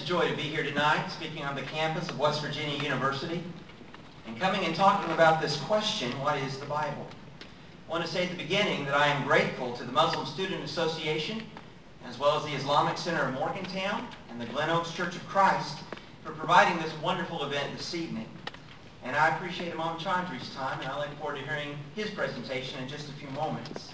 joy to be here tonight, speaking on the campus of West Virginia University, and coming and talking about this question, what is the Bible? I want to say at the beginning that I am grateful to the Muslim Student Association, as well as the Islamic Center of Morgantown and the Glen Oaks Church of Christ for providing this wonderful event this evening. And I appreciate Imam Chaudhry's time, and I look forward to hearing his presentation in just a few moments.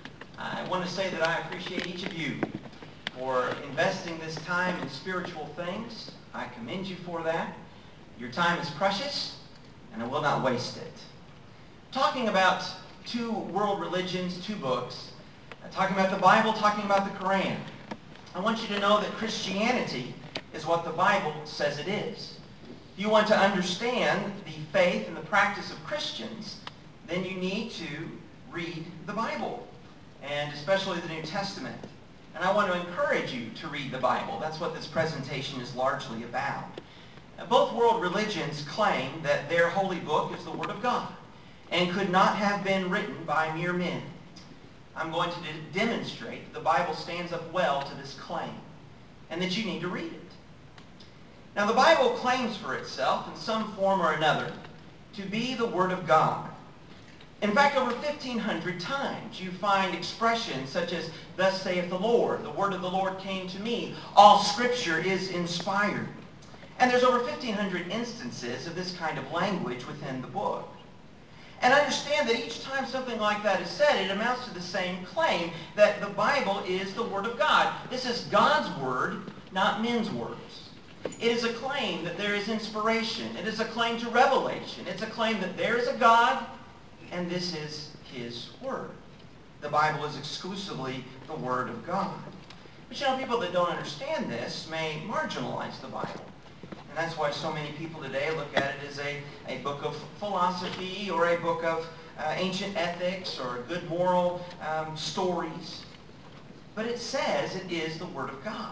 I want to say that I appreciate each of you for investing this time in spiritual things. I commend you for that. Your time is precious, and I will not waste it. Talking about two world religions, two books, talking about the Bible, talking about the Quran, I want you to know that Christianity is what the Bible says it is. If you want to understand the faith and the practice of Christians, then you need to read the Bible, and especially the New Testament. And I want to encourage you to read the Bible. That's what this presentation is largely about. Both world religions claim that their holy book is the Word of God and could not have been written by mere men. I'm going to demonstrate that the Bible stands up well to this claim and that you need to read it. Now, the Bible claims for itself in some form or another to be the Word of God. In fact, over 1,500 times you find expressions such as, "Thus saith the Lord," "The word of the Lord came to me," "All Scripture is inspired." And there's over 1,500 instances of this kind of language within the book. And understand that each time something like that is said, it amounts to the same claim that the Bible is the Word of God. This is God's Word, not men's words. It is a claim that there is inspiration. It is a claim to revelation. It's a claim that there is a God, and this is His Word. The Bible is exclusively the Word of God. But you know, people that don't understand this may marginalize the Bible. And that's why so many people today look at it as a book of philosophy or a book of ancient ethics or good moral stories. But it says it is the Word of God.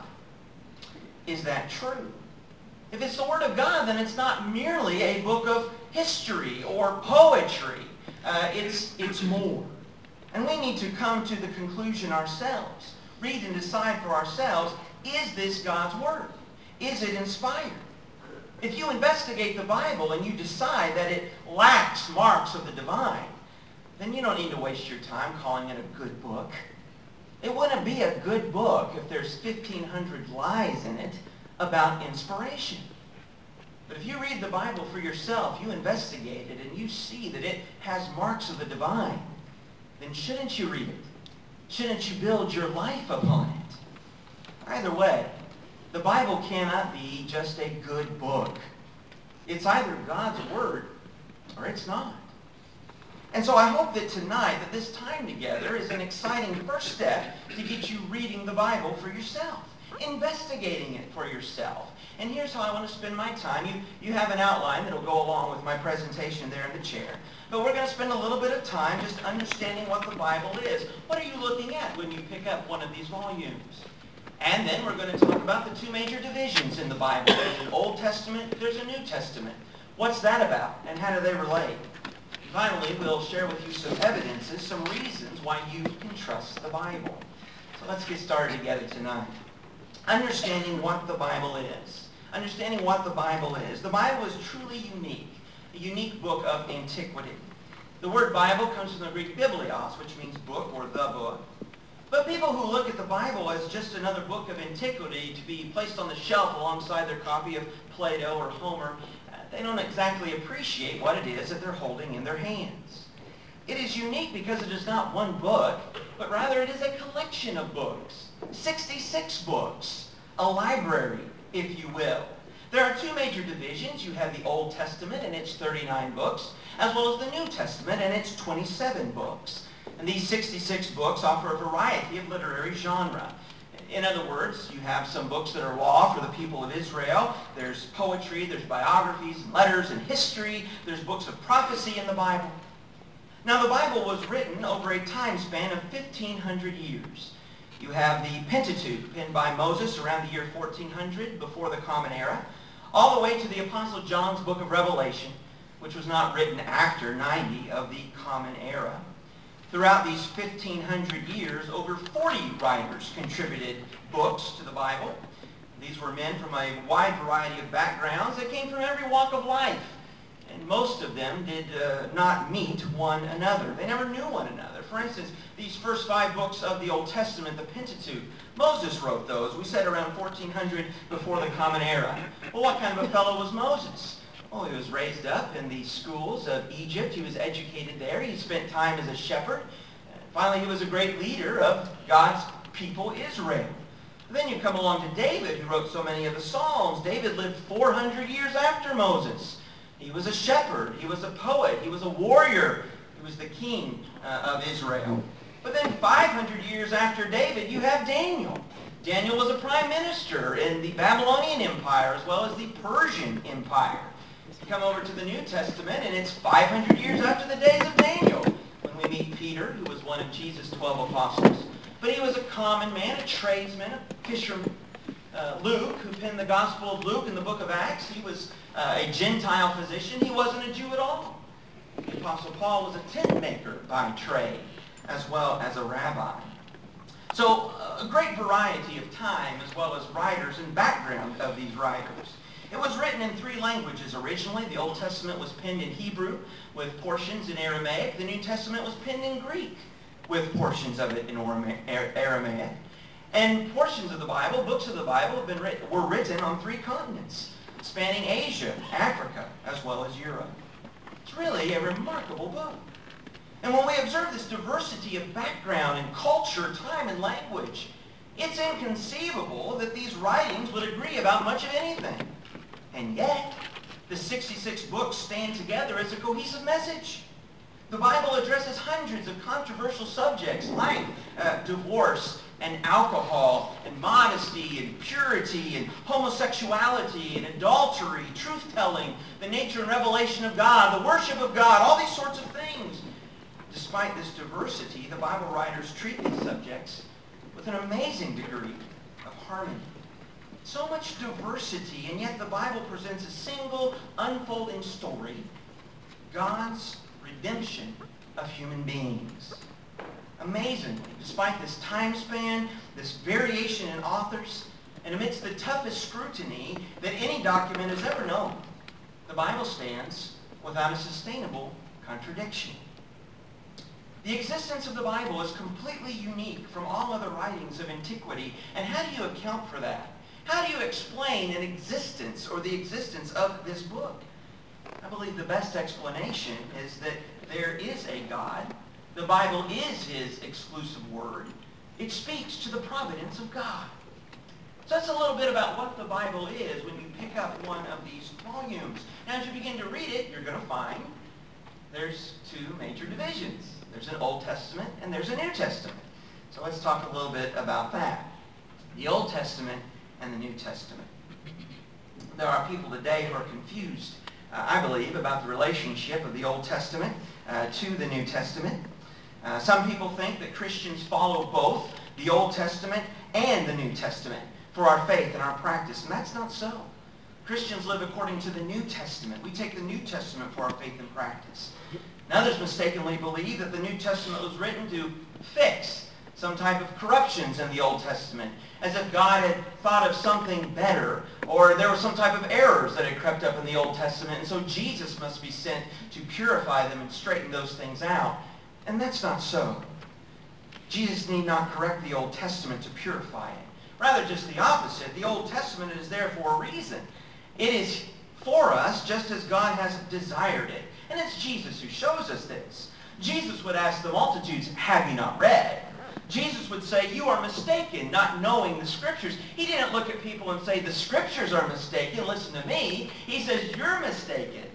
Is that true? If it's the Word of God, then it's not merely a book of history or poetry. It's more. And we need to come to the conclusion ourselves. Read and decide for ourselves, is this God's Word? Is it inspired? If you investigate the Bible and you decide that it lacks marks of the divine, then you don't need to waste your time calling it a good book. It wouldn't be a good book if there's 1,500 lies in it about inspiration. But if you read the Bible for yourself, you investigate it, and you see that it has marks of the divine, then shouldn't you read it? Shouldn't you build your life upon it? Either way, the Bible cannot be just a good book. It's either God's Word or it's not. And so I hope that tonight, that this time together is an exciting first step to get you reading the Bible for yourself, investigating it for yourself. And here's how I want to spend my time. You have an outline that will go along with my presentation there in the chair. But we're going to spend a little bit of time just understanding what the Bible is. What are you looking at when you pick up one of these volumes? And then we're going to talk about the two major divisions in the Bible. There's an Old Testament, there's a New Testament. What's that about, and how do they relate? Finally, we'll share with you some evidences, some reasons why you can trust the Bible. So let's get started together tonight. Understanding what the Bible is. Understanding what the Bible is. The Bible is truly unique, a unique book of antiquity. The word Bible comes from the Greek biblios, which means book or the book. But people who look at the Bible as just another book of antiquity to be placed on the shelf alongside their copy of Plato or Homer, they don't exactly appreciate what it is that they're holding in their hands. It is unique because it is not one book, but rather it is a collection of books. 66 books. A library, if you will. There are two major divisions. You have the Old Testament and its 39 books, as well as the New Testament and its 27 books. And these 66 books offer a variety of literary genre. In other words, you have some books that are law for the people of Israel. There's poetry, there's biographies and letters and history. There's books of prophecy in the Bible. Now, the Bible was written over a time span of 1,500 years. You have the Pentateuch, penned by Moses around the year 1400 before the Common Era, all the way to the Apostle John's book of Revelation, which was not written after 90 of the Common Era. Throughout these 1,500 years, over 40 writers contributed books to the Bible. These were men from a wide variety of backgrounds. They came from every walk of life. And most of them did not meet one another. They never knew one another. For instance, these first 5 books of the Old Testament, the Pentateuch, Moses wrote those. We said around 1400 before the Common Era. Well, what kind of a fellow was Moses? Well, he was raised up in the schools of Egypt. He was educated there. He spent time as a shepherd. And finally, he was a great leader of God's people, Israel. Then you come along to David, who wrote so many of the Psalms. David lived 400 years after Moses. He was a shepherd. He was a poet. He was a warrior. He was the king of Israel. But then 500 years after David, you have Daniel. Daniel was a prime minister in the Babylonian Empire as well as the Persian Empire. You come over to the New Testament, and it's 500 years after the days of Daniel when we meet Peter, who was one of Jesus' 12 apostles. But he was a common man, a tradesman, a fisherman. Luke, who penned the Gospel of Luke in the book of Acts, he was a Gentile physician. He wasn't a Jew at all. The Apostle Paul was a tent maker by trade, as well as a rabbi. So a great variety of time, as well as writers and background of these writers. It was written in 3 languages originally. The Old Testament was penned in Hebrew with portions in Aramaic. The New Testament was penned in Greek with portions of it in Aramaic. And portions of the Bible, books of the Bible, were written on 3 continents, spanning Asia, Africa, as well as Europe. It's really a remarkable book. And when we observe this diversity of background and culture, time, and language, it's inconceivable that these writings would agree about much of anything. And yet, the 66 books stand together as a cohesive message. The Bible addresses hundreds of controversial subjects like divorce and alcohol and modesty and purity and homosexuality and adultery, truth-telling, the nature and revelation of God, the worship of God, all these sorts of things. Despite this diversity, the Bible writers treat these subjects with an amazing degree of harmony. So much diversity, and yet the Bible presents a single unfolding story, God's redemption of human beings. Amazingly, despite this time span, this variation in authors, and amidst the toughest scrutiny that any document has ever known, the Bible stands without a sustainable contradiction. The existence of the Bible is completely unique from all other writings of antiquity. And how do you account for that? How do you explain an existence or the existence of this book? I believe the best explanation is that there is a God. The Bible is his exclusive word. It speaks to the providence of God. So that's a little bit about what the Bible is when you pick up one of these volumes. Now, as you begin to read it, you're going to find there's 2 major divisions. There's an Old Testament and there's a New Testament. So let's talk a little bit about that. The Old Testament and the New Testament. There are people today who are confused, I believe, about the relationship of the Old Testament to the New Testament. Some people think that Christians follow both the Old Testament and the New Testament for our faith and our practice, and that's not so. Christians live according to the New Testament. We take the New Testament for our faith and practice. And others mistakenly believe that the New Testament was written to fix some type of corruptions in the Old Testament, as if God had thought of something better, or there were some type of errors that had crept up in the Old Testament, and so Jesus must be sent to purify them and straighten those things out. And that's not so. Jesus need not correct the Old Testament to purify it. Rather, just the opposite. The Old Testament is there for a reason. It is for us just as God has desired it. And it's Jesus who shows us this. Jesus would ask the multitudes, "Have you not read?" Jesus would say, "You are mistaken, not knowing the Scriptures." He didn't look at people and say, "The Scriptures are mistaken, listen to me." He says, "You're mistaken,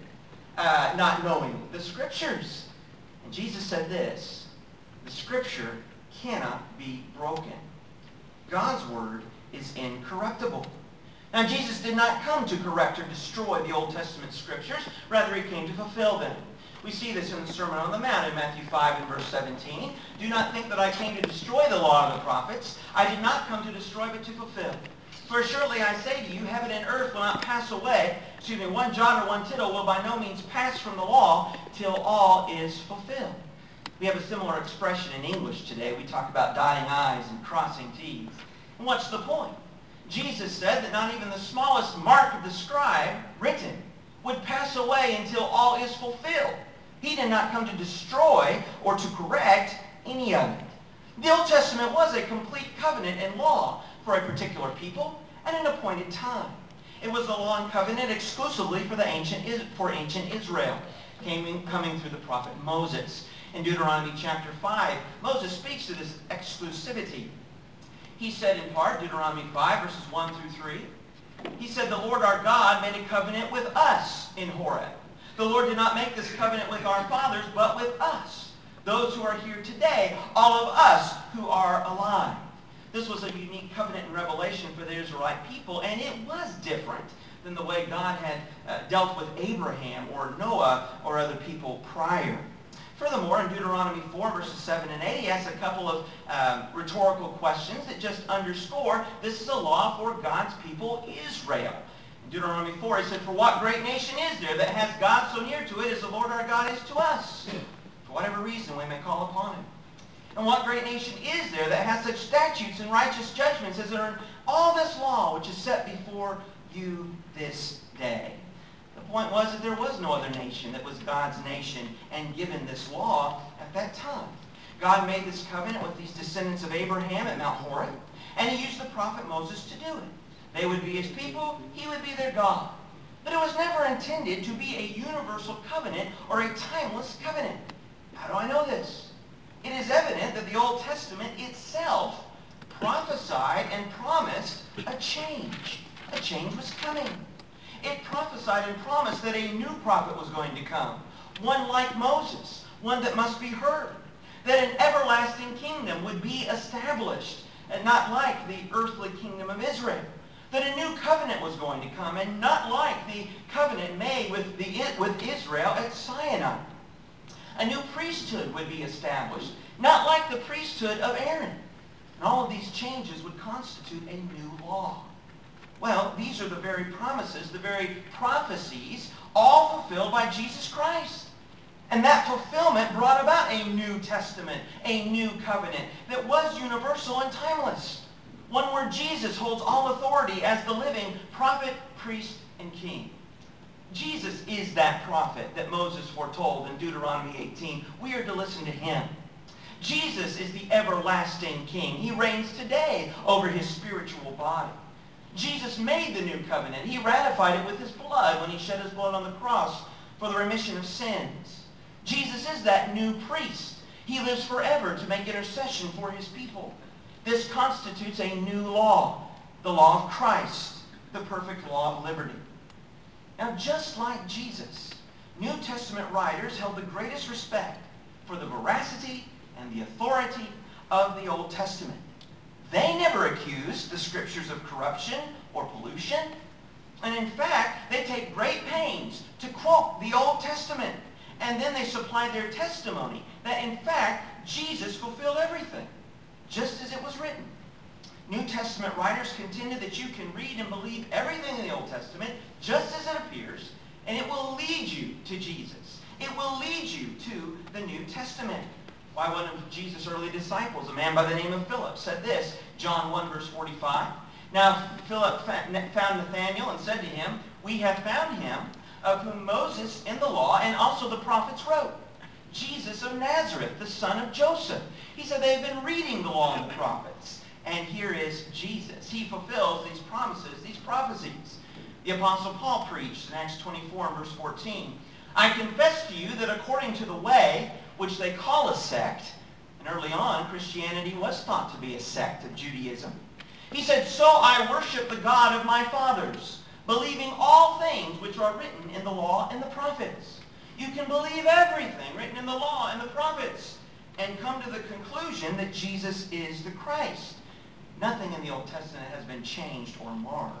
not knowing the Scriptures." And Jesus said this, "The Scripture cannot be broken." God's word is incorruptible. Now, Jesus did not come to correct or destroy the Old Testament Scriptures. Rather, he came to fulfill them. We see this in the Sermon on the Mount in Matthew 5 and verse 17. "Do not think that I came to destroy the law of the prophets. I did not come to destroy, but to fulfill. For assuredly I say to you, heaven and earth will not pass away. One jot or one tittle will by no means pass from the law till all is fulfilled." We have a similar expression in English today. We talk about dotting I's and crossing T's. And what's the point? Jesus said that not even the smallest mark of the scribe written would pass away until all is fulfilled. He did not come to destroy or to correct any of it. The Old Testament was a complete covenant and law for a particular people at an appointed time. It was the law and covenant exclusively for ancient Israel, coming through the prophet Moses. In Deuteronomy chapter 5, Moses speaks to this exclusivity. He said in part, Deuteronomy 5, verses 1 through 3, he said, "The Lord our God made a covenant with us in Horeb. The Lord did not make this covenant with our fathers, but with us, those who are here today, all of us who are alive." This was a unique covenant and revelation for the Israelite people, and it was different than the way God had dealt with Abraham or Noah or other people prior. Furthermore, in Deuteronomy 4, verses 7 and 8, he asks a couple of rhetorical questions that just underscore this is a law for God's people, Israel. In Deuteronomy 4, he said, "For what great nation is there that has God so near to it as the Lord our God is to us? For whatever reason we may call upon him. And what great nation is there that has such statutes and righteous judgments as are in all this law which is set before you this day?" The point was that there was no other nation that was God's nation and given this law at that time. God made this covenant with these descendants of Abraham at Mount Horeb, and he used the prophet Moses to do it. They would be his people, he would be their God. But it was never intended to be a universal covenant or a timeless covenant. How do I know this? It is evident that the Old Testament itself prophesied and promised a change. A change was coming. It prophesied and promised that a new prophet was going to come, one like Moses, one that must be heard, that an everlasting kingdom would be established, and not like the earthly kingdom of Israel, that a new covenant was going to come, and not like the covenant made with Israel at Sinai. A new priesthood would be established, not like the priesthood of Aaron. And all of these changes would constitute a new law. Well, these are the very promises, the very prophecies, all fulfilled by Jesus Christ. And that fulfillment brought about a New Testament, a new covenant that was universal and timeless. One where Jesus holds all authority as the living prophet, priest, and king. Jesus is that prophet that Moses foretold in Deuteronomy 18. We are to listen to him. Jesus is the everlasting king. He reigns today over his spiritual body. Jesus made the new covenant. He ratified it with his blood when he shed his blood on the cross for the remission of sins. Jesus is that new priest. He lives forever to make intercession for his people. This constitutes a new law, the law of Christ, the perfect law of liberty. Now, just like Jesus, New Testament writers held the greatest respect for the veracity and the authority of the Old Testament. They never accuse the scriptures of corruption or pollution. And in fact, they take great pains to quote the Old Testament. And then they supply their testimony that in fact, Jesus fulfilled everything, just as it was written. New Testament writers contended that you can read and believe everything in the Old Testament just as it appears, and it will lead you to Jesus. It will lead you to the New Testament. Why, one of Jesus' early disciples, a man by the name of Philip, said this, John 1, verse 45. Now Philip found Nathanael and said to him, "We have found him, of whom Moses in the law and also the prophets wrote, Jesus of Nazareth, the son of Joseph." He said they've been reading the law and the prophets. And here is Jesus. He fulfills these promises, these prophecies. The Apostle Paul preached in Acts 24 and verse 14. "I confess to you that according to the way which they call a sect," and early on Christianity was thought to be a sect of Judaism. He said, "So I worship the God of my fathers, believing all things which are written in the law and the prophets." You can believe everything written in the law and the prophets and come to the conclusion that Jesus is the Christ. Nothing in the Old Testament has been changed or marred.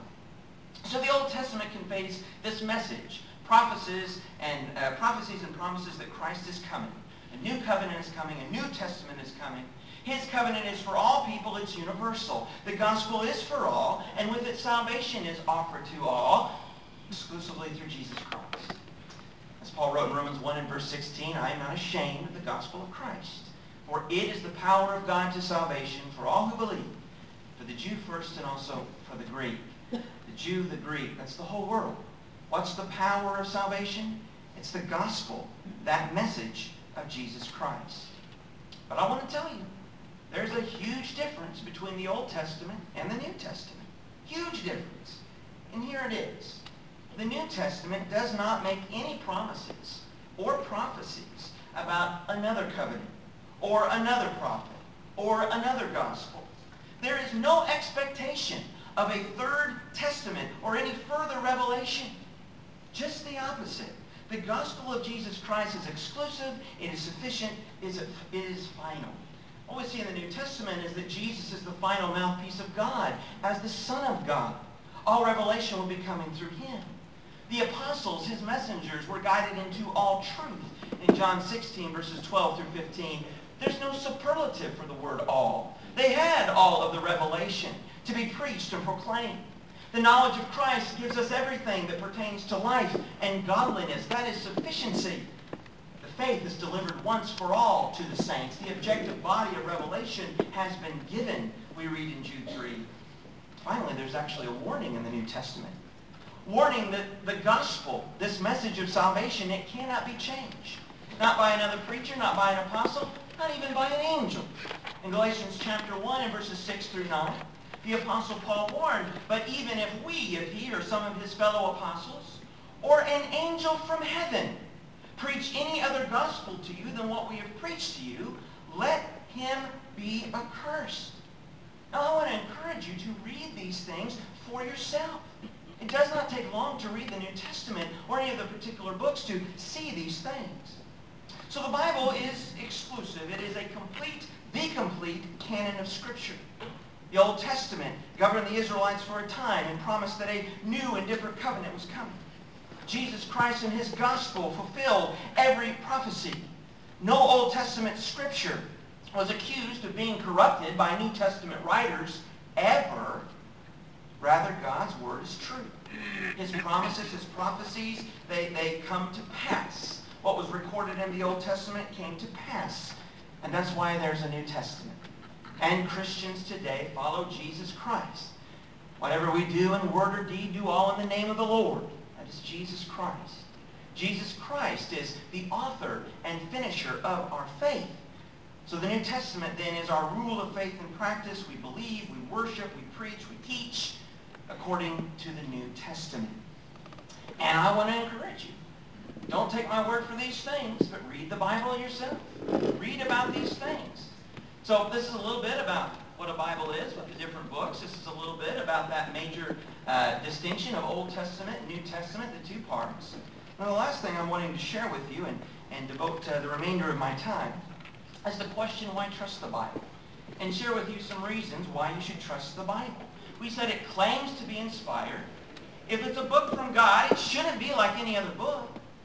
So the Old Testament conveys this message, prophecies and promises that Christ is coming. A new covenant is coming. A New Testament is coming. His covenant is for all people. It's universal. The gospel is for all, and with it salvation is offered to all, exclusively through Jesus Christ. As Paul wrote in Romans 1 and verse 16, "I am not ashamed of the gospel of Christ, for it is the power of God to salvation for all who believe, For the Jew first and also for the Greek. The Jew, the Greek, that's the whole world. What's the power of salvation? It's the gospel, that message of Jesus Christ. But I want to tell you, there's a huge difference between the Old Testament and the New Testament. Huge difference. And here it is. The New Testament does not make any promises or prophecies about another covenant or another prophet or another gospel. There is no expectation of a third testament or any further revelation. Just the opposite. The gospel of Jesus Christ is exclusive, it is sufficient, it is final. What we see in the New Testament is that Jesus is the final mouthpiece of God as the Son of God. All revelation will be coming through him. The apostles, his messengers, were guided into all truth. In John 16, verses 12 through 15, there's no superlative for the word all. They had all of the revelation to be preached and proclaimed. The knowledge of Christ gives us everything that pertains to life and godliness. That is sufficiency. The faith is delivered once for all to the saints. The objective body of revelation has been given, we read in Jude 3. Finally, there's actually a warning in the New Testament. Warning that the gospel, this message of salvation, it cannot be changed. Not by another preacher, not by an apostle, not even by an angel. In Galatians chapter 1 and verses 6 through 9, the Apostle Paul warned, but even if he or some of his fellow apostles, or an angel from heaven, preach any other gospel to you than what we have preached to you, let him be accursed. Now I want to encourage you to read these things for yourself. It does not take long to read the New Testament or any of the particular books to see these things. So the Bible is exclusive. It is the complete canon of Scripture. The Old Testament governed the Israelites for a time and promised that a new and different covenant was coming. Jesus Christ and his gospel fulfilled every prophecy. No Old Testament Scripture was accused of being corrupted by New Testament writers ever. Rather, God's word is true. His promises, his prophecies, they come to pass. What was recorded in the Old Testament came to pass. And that's why there's a New Testament. And Christians today follow Jesus Christ. Whatever we do in word or deed, do all in the name of the Lord. That is Jesus Christ. Jesus Christ is the author and finisher of our faith. So the New Testament then is our rule of faith and practice. We believe, we worship, we preach, we teach according to the New Testament. And I want to encourage you. Don't take my word for these things, but read the Bible yourself. Read about these things. So this is a little bit about what a Bible is with the different books. This is a little bit about that major distinction of Old Testament and New Testament, the two parts. Now the last thing I'm wanting to share with you and devote the remainder of my time is the question, why trust the Bible? And share with you some reasons why you should trust the Bible. We said it claims to be inspired. If it's a book from God, it shouldn't be like any other book.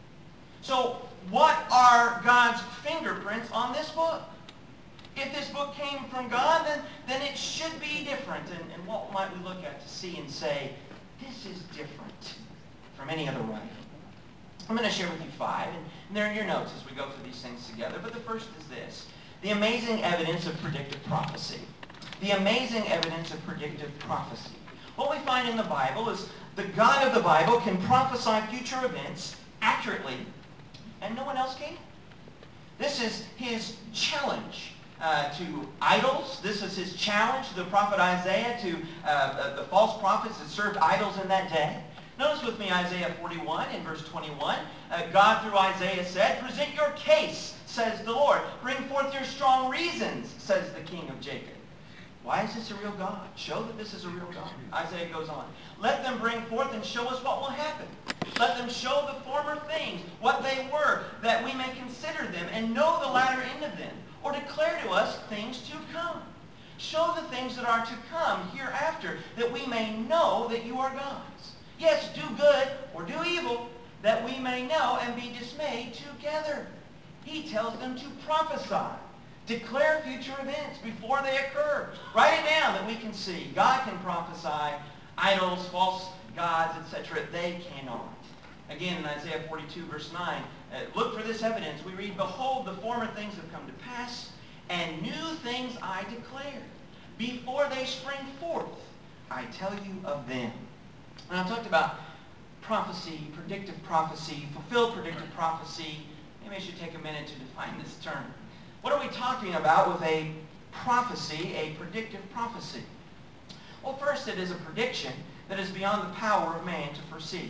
So what are God's fingerprints on this book? If this book came from God, then it should be different. And what might we look at to see and say, this is different from any other writing? I'm going to share with you 5, and they're in your notes as we go through these things together. But the first is this: the amazing evidence of predictive prophecy. The amazing evidence of predictive prophecy. What we find in the Bible is the God of the Bible can prophesy future events accurately, and no one else can. This is his challenge to idols. This is his challenge to the prophet Isaiah, to the false prophets that served idols in that day. Notice with me Isaiah 41 in verse 21. God through Isaiah said, "Present your case, says the Lord. Bring forth your strong reasons, says the King of Jacob." Why is this a real God? Show that this is a real God. Isaiah goes on. "Let them bring forth and show us what will happen. Let them show the former things, what they were, that we may consider them and know the latter end of them, or declare to us things to come. Show the things that are to come hereafter, that we may know that you are gods. Yes, do good or do evil, that we may know and be dismayed together." He tells them to prophesy. Declare future events before they occur. Write it down that we can see. God can prophesy. Idols, false gods, etc., they cannot. Again, in Isaiah 42, verse 9, look for this evidence. We read, "Behold, the former things have come to pass, and new things I declare. before they spring forth, I tell you of them. And I've talked about prophecy, predictive prophecy, fulfilled predictive prophecy. Maybe I should take a minute to define this term. What are we talking about with a prophecy, a predictive prophecy? Well, first, it is a prediction that is beyond the power of man to foresee.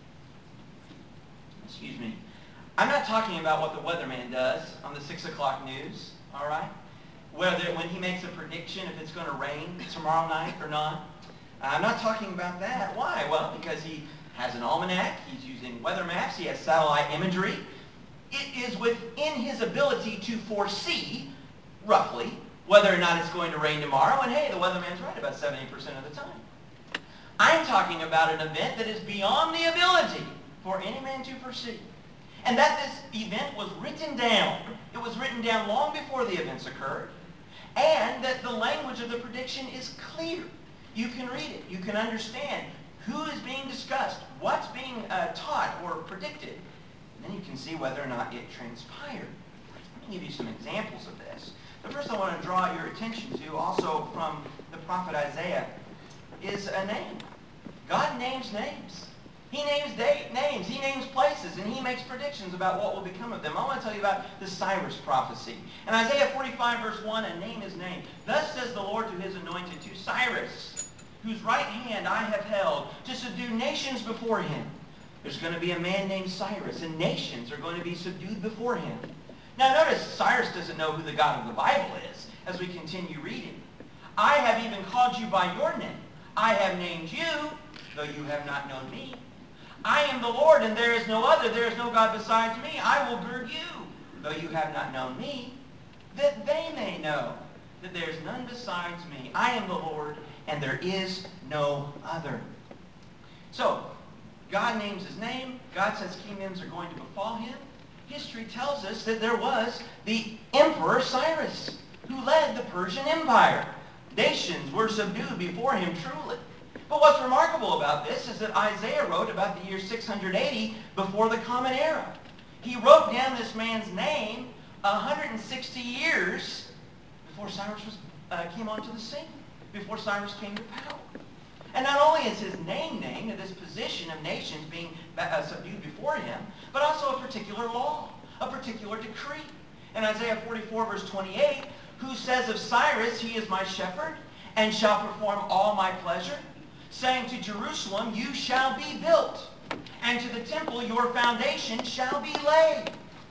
Excuse me. I'm not talking about what the weatherman does on the 6 o'clock news, all right? Whether when he makes a prediction if it's going to rain tomorrow night or not. I'm not talking about that. Why? Well, because he has an almanac, he's using weather maps, he has satellite imagery. It is within his ability to foresee, roughly, whether or not it's going to rain tomorrow. And hey, the weatherman's right about 70% of the time. I'm talking about an event that is beyond the ability for any man to foresee. And that this event was written down. It was written down long before the events occurred. And that the language of the prediction is clear. You can read it. You can understand who is being discussed, what's being taught or predicted. And then you can see whether or not it transpired. Let me give you some examples of this. The first I want to draw your attention to, also from the prophet Isaiah, is a name. God names names. He names names. He names places, and he makes predictions about what will become of them. I want to tell you about the Cyrus prophecy. In Isaiah 45, verse 1, a name is named. Thus says the Lord to his anointed, to Cyrus, whose right hand I have held, to subdue nations before him. There's going to be a man named Cyrus, and nations are going to be subdued before him. Now notice, Cyrus doesn't know who the God of the Bible is as we continue reading. I have even called you by your name. I have named you, though you have not known me. I am the Lord, and there is no other. There is no God besides me. I will gird you, though you have not known me, that they may know that there is none besides me. I am the Lord, and there is no other. So, God names his name. God says kingdoms are going to befall him. History tells us that there was the Emperor Cyrus, who led the Persian Empire. Nations were subdued before him truly. But what's remarkable about this is that Isaiah wrote about the year 680 before the Common Era. He wrote down this man's name 160 years before Cyrus came onto the scene, before Cyrus came to power. And not only is his name named, this position of nations being subdued before him, but also a particular law, a particular decree. In Isaiah 44, verse 28, who says of Cyrus, he is my shepherd, and shall perform all my pleasure, saying to Jerusalem, you shall be built, and to the temple your foundation shall be laid.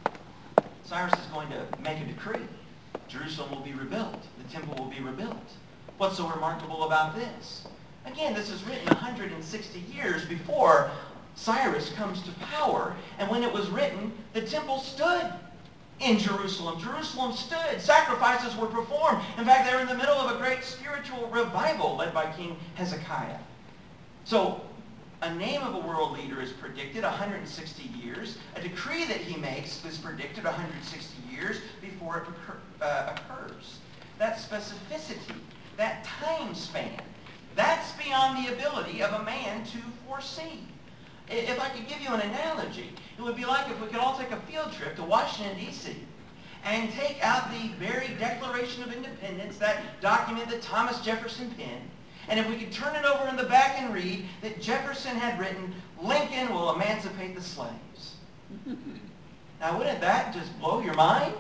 Cyrus is going to make a decree. Jerusalem will be rebuilt. The temple will be rebuilt. What's so remarkable about this? Again, this is written 160 years before Cyrus comes to power. And when it was written, the temple stood in Jerusalem. Jerusalem stood. Sacrifices were performed. In fact, they were in the middle of a great spiritual revival led by King Hezekiah. So, a name of a world leader is predicted 160 years. A decree that he makes is predicted 160 years before it occurs. That specificity, that time span, that's beyond the ability of a man to foresee. If I could give you an analogy, it would be like if we could all take a field trip to Washington, D.C. and take out the very Declaration of Independence, that document that Thomas Jefferson penned, and if we could turn it over in the back and read that Jefferson had written, Lincoln will emancipate the slaves. Now, wouldn't that just blow your mind?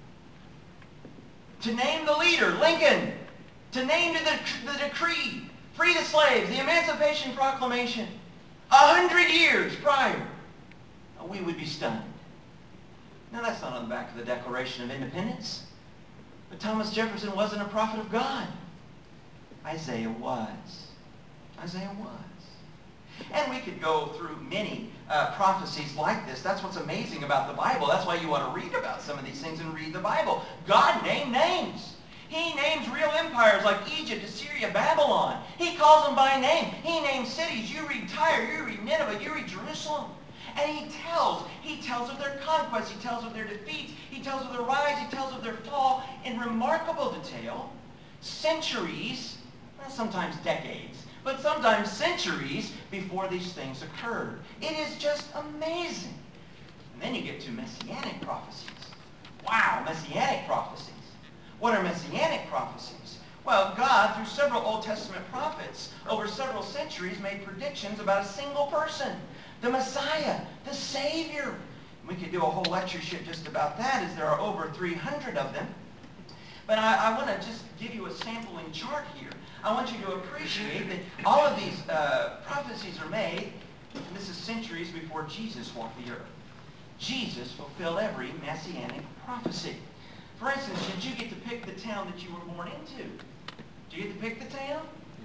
To name the leader, Lincoln. To name the decree, free the slaves, the Emancipation Proclamation. 100 years prior, we would be stunned. Now, that's not on the back of the Declaration of Independence. But Thomas Jefferson wasn't a prophet of God. Isaiah was. Isaiah was. And we could go through many prophecies like this. That's what's amazing about the Bible. That's why you want to read about some of these things and read the Bible. God named names. He names real empires like Egypt, Assyria, Babylon. He calls them by name. He names cities. You read Tyre, you read Nineveh, you read Jerusalem. And he tells of their conquests, he tells of their defeats, he tells of their rise, he tells of their fall in remarkable detail, centuries, well, sometimes decades, but sometimes centuries before these things occurred. It is just amazing. And then you get to messianic prophecies. Wow, messianic prophecies. What are messianic prophecies? Well, God, through several Old Testament prophets, over several centuries, made predictions about a single person, the Messiah, the Savior. We could do a whole lectureship just about that, as there are over 300 of them. But I want to just give you a sampling chart here. I want you to appreciate that all of these prophecies are made, and this is centuries before Jesus walked the earth. Jesus fulfilled every messianic prophecy. For instance, did you get to pick the town that you were born into? Did you get to pick the town?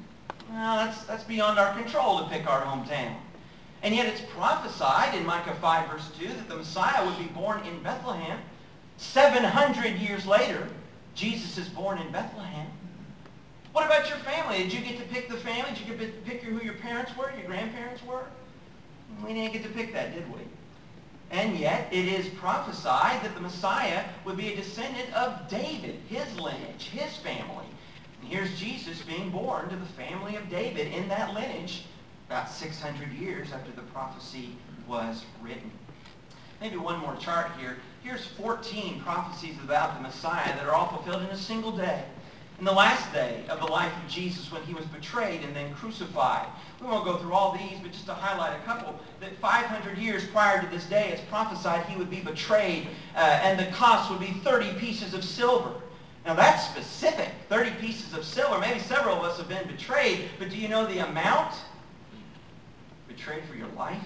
Well, that's beyond our control to pick our hometown. And yet it's prophesied in Micah 5 verse 2 that the Messiah would be born in Bethlehem. 700 years later, Jesus is born in Bethlehem. What about your family? Did you get to pick the family? Did you get to pick who your parents were, your grandparents were? We didn't get to pick that, did we? And yet it is prophesied that the Messiah would be a descendant of David, his lineage, his family. And here's Jesus being born to the family of David in that lineage about 600 years after the prophecy was written. Maybe one more chart here. Here's 14 prophecies about the Messiah that are all fulfilled in a single day. In the last day of the life of Jesus, when he was betrayed and then crucified. We won't go through all these, but just to highlight a couple, that 500 years prior to this day, it's prophesied he would be betrayed, and the cost would be 30 pieces of silver. Now that's specific, 30 pieces of silver. Maybe several of us have been betrayed, but do you know the amount? Betrayed for your life?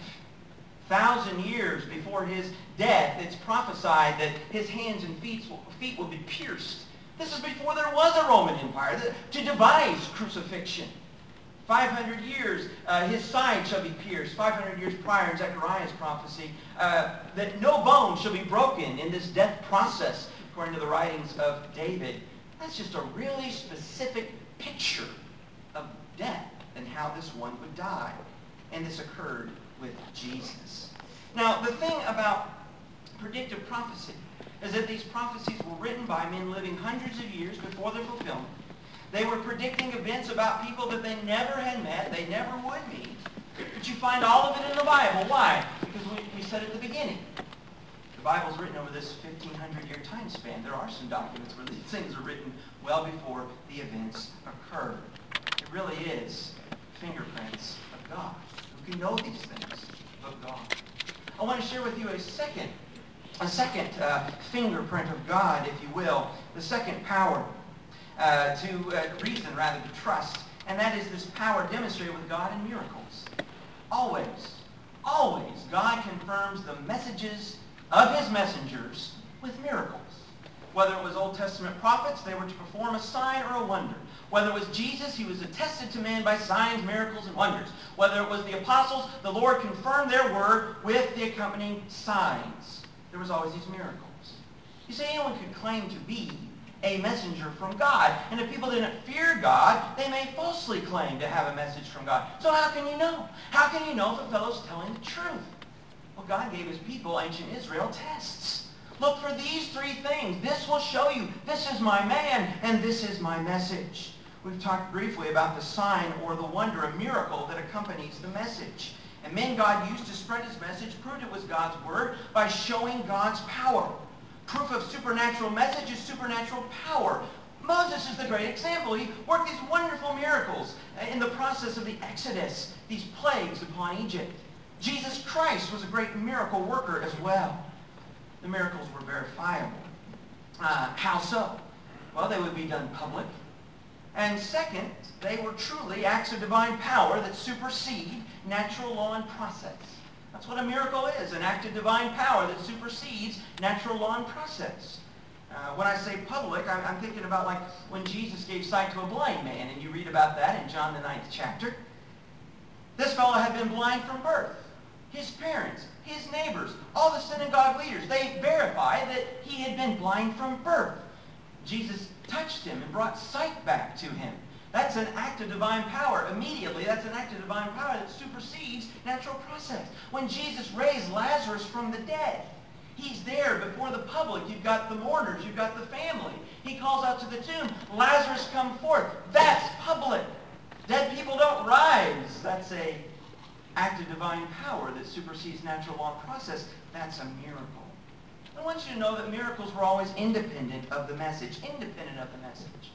1,000 years before his death, it's prophesied that his hands and feet will be pierced. This is before there was a Roman Empire to devise crucifixion. 500 years, his side shall be pierced. 500 years prior in Zechariah's prophecy, that no bone shall be broken in this death process, according to the writings of David. That's just a really specific picture of death and how this one would die. And this occurred with Jesus. Now, the thing about predictive prophecy is that these prophecies were written by men living hundreds of years before their fulfillment. They were predicting events about people that they never had met, they never would meet. But you find all of it in the Bible. Why? Because we said at the beginning, the Bible's written over this 1,500-year time span. There are some documents where these things are written well before the events occurred. It really is fingerprints of God. Who can know these things but God? I want to share with you a second fingerprint of God, if you will, the second power to reason rather to trust, and that is this power demonstrated with God in miracles. Always, God confirms the messages of his messengers with miracles. Whether it was Old Testament prophets, they were to perform a sign or a wonder. Whether it was Jesus, he was attested to man by signs, miracles, and wonders. Whether it was the apostles, the Lord confirmed their word with the accompanying signs. There was always these miracles. You see, anyone could claim to be a messenger from God. And if people didn't fear God, they may falsely claim to have a message from God. So how can you know? How can you know if a fellow's telling the truth? Well, God gave his people, ancient Israel, tests. Look for these three things. This will show you this is my man and this is my message. We've talked briefly about the sign or the wonder, a miracle that accompanies the message. And men God used to spread his message proved it was God's word by showing God's power. Proof of supernatural message is supernatural power. Moses is the great example. He worked these wonderful miracles in the process of the Exodus, these plagues upon Egypt. Jesus Christ was a great miracle worker as well. The miracles were verifiable. How so? Well, they would be done public. And second, they were truly acts of divine power that supersede natural law and process. That's what a miracle is, an act of divine power that supersedes natural law and process. When I say public, I'm thinking about like when Jesus gave sight to a blind man, and you read about that in John the 9th chapter. This fellow had been blind from birth. His parents, his neighbors, all the synagogue leaders, they verified that he had been blind from birth. Jesus touched him and brought sight back to him. That's an act of divine power. Immediately, that's an act of divine power that supersedes natural process. When Jesus raised Lazarus from the dead, he's there before the public. You've got the mourners. You've got the family. He calls out to the tomb, Lazarus, come forth. That's public. Dead people don't rise. That's an act of divine power that supersedes natural law and process. That's a miracle. I want you to know that miracles were always independent of the message. Independent of the message.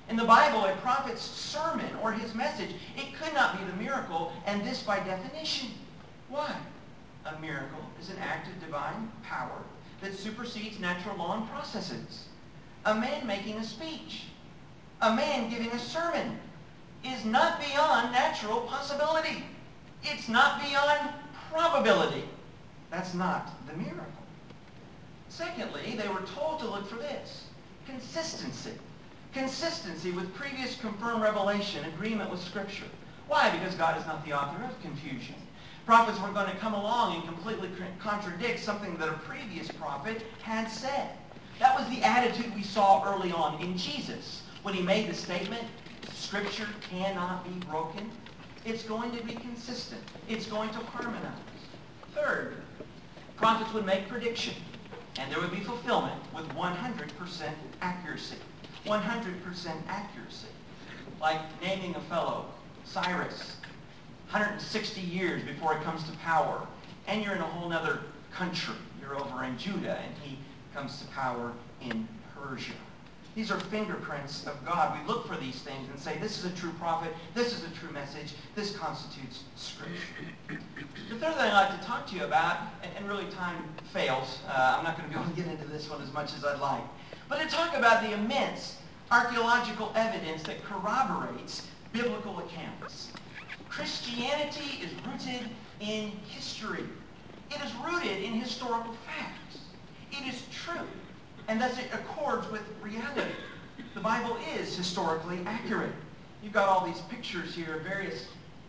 In the Bible, a prophet's sermon or his message, it could not be the miracle, and this by definition. Why? A miracle is an act of divine power that supersedes natural law and processes. A man making a speech, a man giving a sermon, is not beyond natural possibility. It's not beyond probability. That's not the miracle. Secondly, they were told to look for this: consistency. Consistency with previous confirmed revelation, agreement with Scripture. Why? Because God is not the author of confusion. Prophets weren't going to come along and completely contradict something that a previous prophet had said. That was the attitude we saw early on in Jesus. When he made the statement, Scripture cannot be broken, it's going to be consistent. It's going to harmonize. Third, prophets would make prediction, and there would be fulfillment with 100% accuracy. 100% accuracy. Like naming a fellow, Cyrus, 160 years before he comes to power, and you're in a whole other country. You're over in Judah, and he comes to power in Persia. These are fingerprints of God. We look for these things and say, this is a true prophet, this is a true message, this constitutes Scripture. The third thing I'd like to talk to you about, and really time fails, I'm not going to be able to get into this one as much as I'd like, but to talk about the immense archaeological evidence that corroborates biblical accounts. Christianity is rooted in history. It is rooted in historical facts. It is true, and thus it accords with reality. The Bible is historically accurate. You've got all these pictures here of various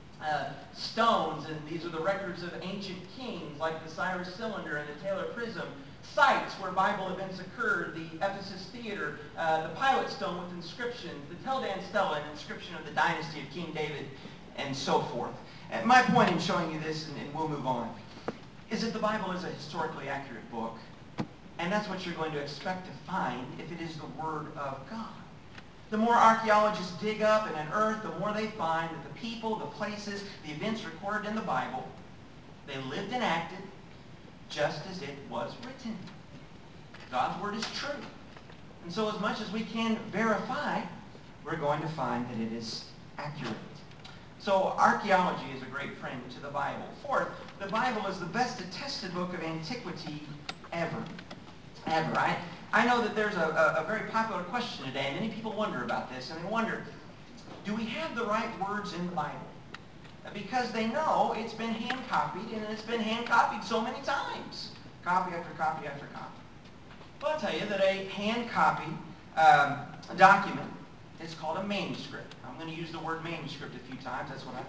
stones, and these are the records of ancient kings like the Cyrus Cylinder and the Taylor Prism, sites where Bible events occurred, the Ephesus Theater, the Pilate Stone with inscriptions, the Tel Dan Stela, an inscription of the dynasty of King David, and so forth. And my point in showing you this, and we'll move on, is that the Bible is a historically accurate book, and that's what you're going to expect to find if it is the Word of God. The more archaeologists dig up and unearth, the more they find that the people, the places, the events recorded in the Bible, they lived and acted just as it was written. God's Word is true. And so as much as we can verify, we're going to find that it is accurate. So archaeology is a great friend to the Bible. Fourth, the Bible is the best attested book of antiquity ever. I know that there's a very popular question today. Many people wonder about this, and they wonder, do we have the right words in the Bible? Because they know it's been hand-copied, and it's been hand-copied so many times. Copy after copy after copy. Well, I'll tell you that a hand-copied document is called a manuscript. I'm going to use the word manuscript a few times. That's what I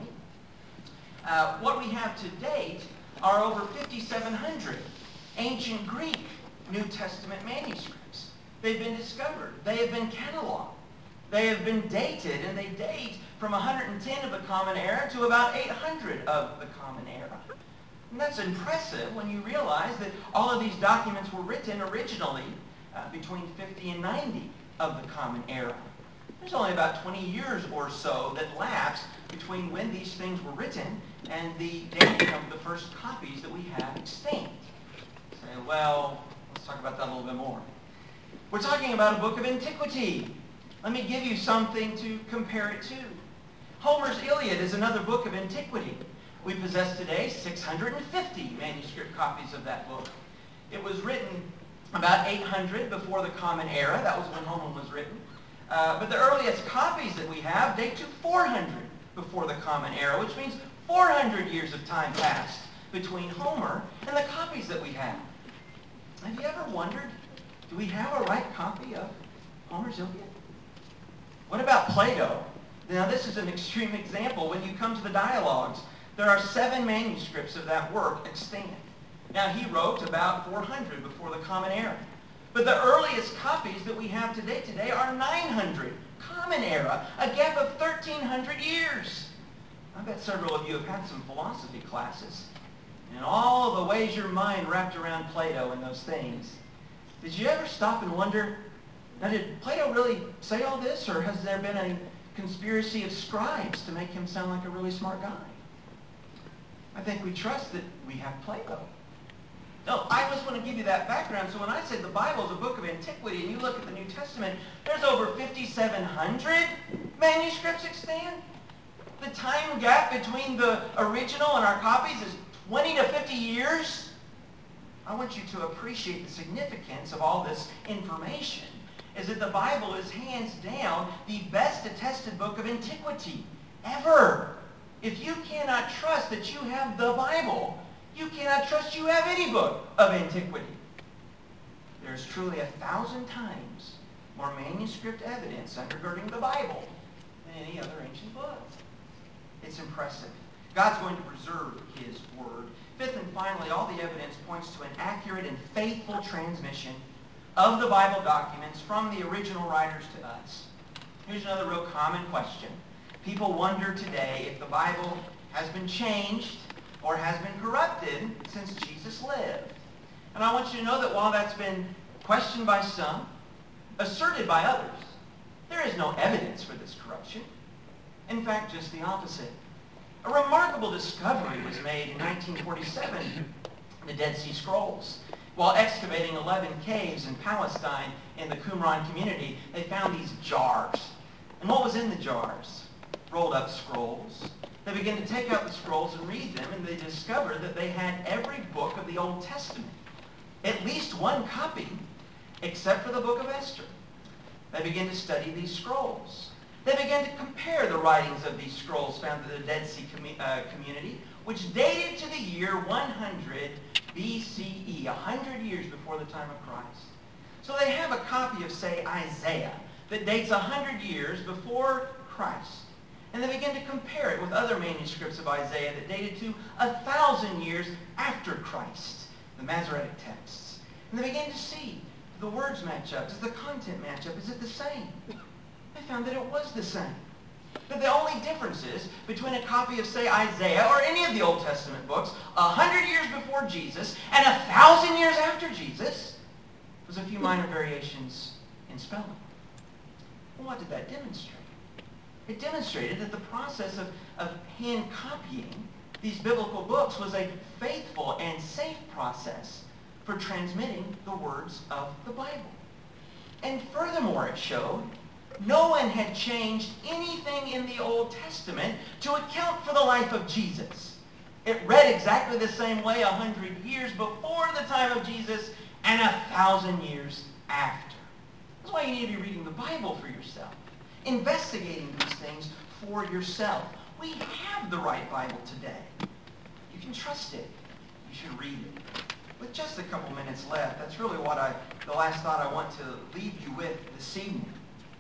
mean. What we have to date are over 5,700 ancient Greek New Testament manuscripts. They've been discovered. They have been cataloged. They have been dated, and they date from 110 of the Common Era to about 800 of the Common Era. And that's impressive when you realize that all of these documents were written originally between 50 and 90 of the Common Era. There's only about 20 years or so that lapsed between when these things were written and the dating of the first copies that we have extant. Say, well, let's talk about that a little bit more. We're talking about a book of antiquity. Let me give you something to compare it to. Homer's Iliad is another book of antiquity. We possess today 650 manuscript copies of that book. It was written about 800 before the Common Era. That was when Homer was written. But the earliest copies that we have date to 400 before the Common Era, which means 400 years of time passed between Homer and the copies that we have. Have you ever wondered, do we have a right copy of Homer's Iliad? What about Plato? Now, this is an extreme example. When you come to the dialogues, there are 7 manuscripts of that work extant. Now, he wrote about 400 before the Common Era. But the earliest copies that we have today are 900, Common Era, a gap of 1,300 years. I bet several of you have had some philosophy classes, and all the ways your mind wrapped around Plato and those things. Did you ever stop and wonder, now did Plato really say all this, or has there been a conspiracy of scribes to make him sound like a really smart guy? I think we trust that we have Plato. No, I just want to give you that background. So when I say the Bible is a book of antiquity, and you look at the New Testament, there's over 5,700 manuscripts extant. The time gap between the original and our copies is 20 to 50 years. I want you to appreciate the significance of all this information, is that the Bible is hands down the best attested book of antiquity ever. If you cannot trust that you have the Bible, you cannot trust you have any book of antiquity. There's truly 1,000 times more manuscript evidence undergirding the Bible than any other ancient book. It's impressive. God's going to preserve His Word. Fifth and finally, all the evidence points to an accurate and faithful transmission of the Bible documents from the original writers to us. Here's another real common question. People wonder today if the Bible has been changed or has been corrupted since Jesus lived. And I want you to know that while that's been questioned by some, asserted by others, there is no evidence for this corruption. In fact, just the opposite. A remarkable discovery was made in 1947, the Dead Sea Scrolls. While excavating 11 caves in Palestine in the Qumran community, they found these jars. And what was in the jars? Rolled up scrolls. They began to take out the scrolls and read them, and they discovered that they had every book of the Old Testament. At least one copy, except for the book of Esther. They began to study these scrolls. They began to compare the writings of these scrolls found in the Dead Sea community, which dated to the year 100 BCE, 100 years before the time of Christ. So they have a copy of, say, Isaiah, that dates 100 years before Christ. And they began to compare it with other manuscripts of Isaiah that dated to 1,000 years after Christ, the Masoretic texts. And they began to see, do the words match up? Does the content match up? Is it the same? They found that it was the same. That the only differences between a copy of, say, Isaiah or any of the Old Testament books 100 years before Jesus and 1,000 years after Jesus was a few minor variations in spelling. Well, what did that demonstrate? It demonstrated that the process of hand copying these biblical books was a faithful and safe process for transmitting the words of the Bible. And furthermore, it showed no one had changed anything in the Old Testament to account for the life of Jesus. It read exactly the same way 100 years before the time of Jesus and 1,000 years after. That's why you need to be reading the Bible for yourself, investigating these things for yourself. We have the right Bible today. You can trust it. You should read it. With just a couple minutes left, that's really the last thought I want to leave you with this evening.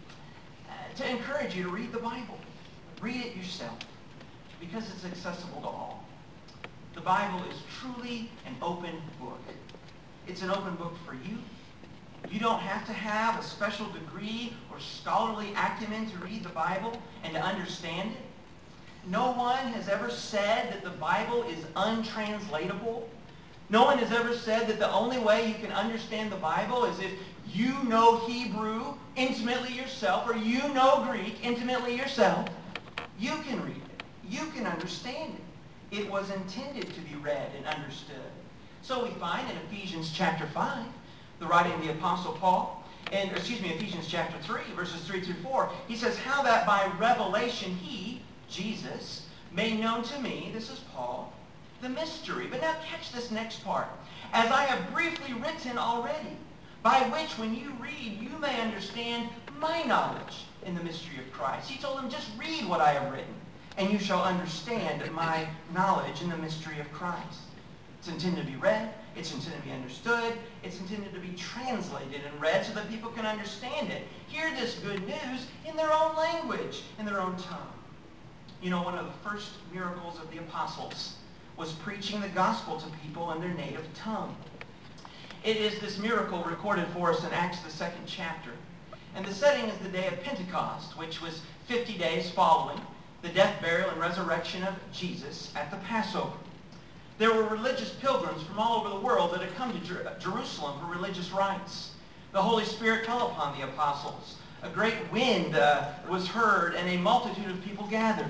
To encourage you to read the Bible. Read it yourself, because it's accessible to all. The Bible is truly an open book. It's an open book for you. You don't have to have a special degree or scholarly acumen to read the Bible and to understand it. No one has ever said that the Bible is untranslatable. No one has ever said that the only way you can understand the Bible is if you know Hebrew intimately yourself, or you know Greek intimately yourself. You can read it. You can understand it. It was intended to be read and understood. So we find in Ephesians chapter 5, the writing of the Apostle Paul, Ephesians chapter 3, verses 3 through 4, he says, how that by revelation he, Jesus, made known to me, this is Paul, the mystery. But now catch this next part. As I have briefly written already, by which when you read, you may understand my knowledge in the mystery of Christ. He told them, just read what I have written, and you shall understand my knowledge in the mystery of Christ. It's intended to be read. It's intended to be understood. It's intended to be translated and read so that people can understand it. Hear this good news in their own language, in their own tongue. You know, one of the first miracles of the apostles was preaching the gospel to people in their native tongue. It is this miracle recorded for us in Acts, the 2nd chapter. And the setting is the day of Pentecost, which was 50 days following the death, burial, and resurrection of Jesus at the Passover. There were religious pilgrims from all over the world that had come to Jerusalem for religious rites. The Holy Spirit fell upon the apostles. A great wind was heard, and a multitude of people gathered.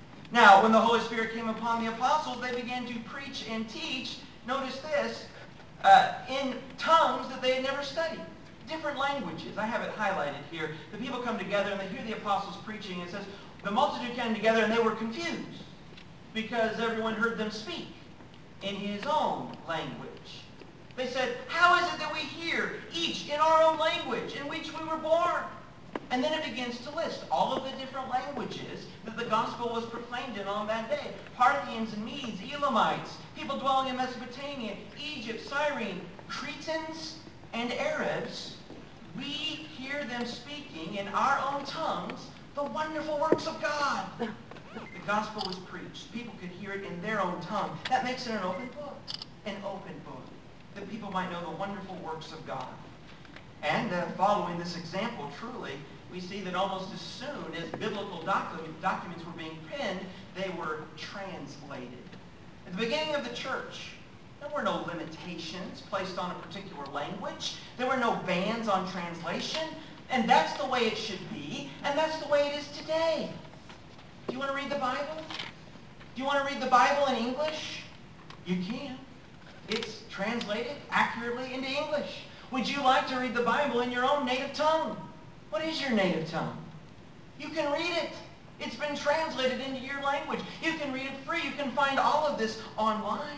Now, when the Holy Spirit came upon the apostles, they began to preach and teach, notice this, in tongues that they had never studied. Different languages. I have it highlighted here. The people come together and they hear the apostles preaching. It says, the multitude came together and they were confused because everyone heard them speak in his own language. They said, how is it that we hear each in our own language in which we were born? And then it begins to list all of the different languages that the gospel was proclaimed in on that day. Parthians and Medes, Elamites, people dwelling in Mesopotamia, Egypt, Cyrene, Cretans, and Arabs. We hear them speaking in our own tongues the wonderful works of God. The gospel was preached. People could hear it in their own tongue. That makes it an open book. An open book. That people might know the wonderful works of God. And following this example, truly, we see that almost as soon as biblical documents were being penned, they were translated. At the beginning of the church, there were no limitations placed on a particular language. There were no bans on translation. And that's the way it should be, and that's the way it is today. Do you want to read the Bible? Do you want to read the Bible in English? You can. It's translated accurately into English. Would you like to read the Bible in your own native tongue? What is your native tongue? You can read it. It's been translated into your language. You can read it free. You can find all of this online.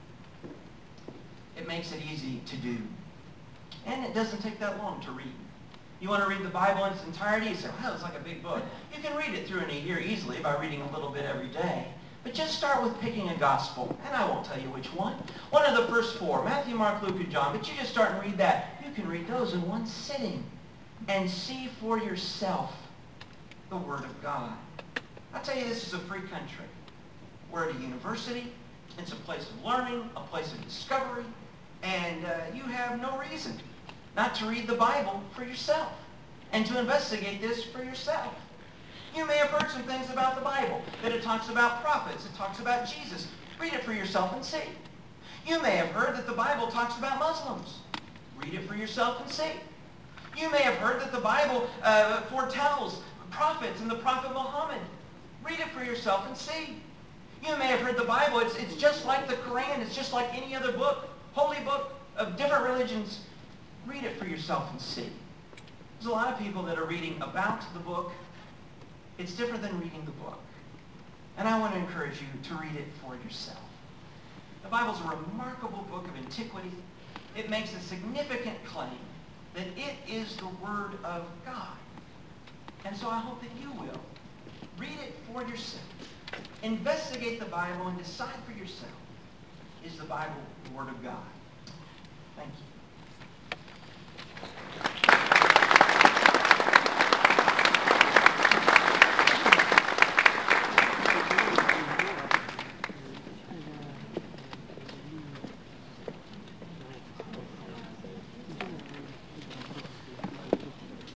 It makes it easy to do. And it doesn't take that long to read. You want to read the Bible in its entirety? You say, wow, it's like a big book. You can read it through in a year easily by reading a little bit every day. But just start with picking a gospel. And I won't tell you which one. One of the first four, Matthew, Mark, Luke, and John. But you just start and read that. You can read those in one sitting and see for yourself the Word of God. I'll tell you, this is a free country. We're at a university. It's a place of learning, a place of discovery. And you have no reason not to read the Bible for yourself and to investigate this for yourself. You may have heard some things about the Bible, that it talks about prophets, it talks about Jesus. Read it for yourself and see. You may have heard that the Bible talks about Muslims. Read it for yourself and see. You may have heard that the Bible foretells prophets and the prophet Muhammad. Read it for yourself and see. You may have heard the Bible, it's just like the Quran, it's just like any other book, holy book of different religions. Read it for yourself and see. There's a lot of people that are reading about the book. It's different than reading the book. And I want to encourage you to read it for yourself. The Bible's a remarkable book of antiquity. It makes a significant claim that it is the Word of God. And so I hope that you will read it for yourself. Investigate the Bible and decide for yourself, is the Bible the Word of God? Thank you.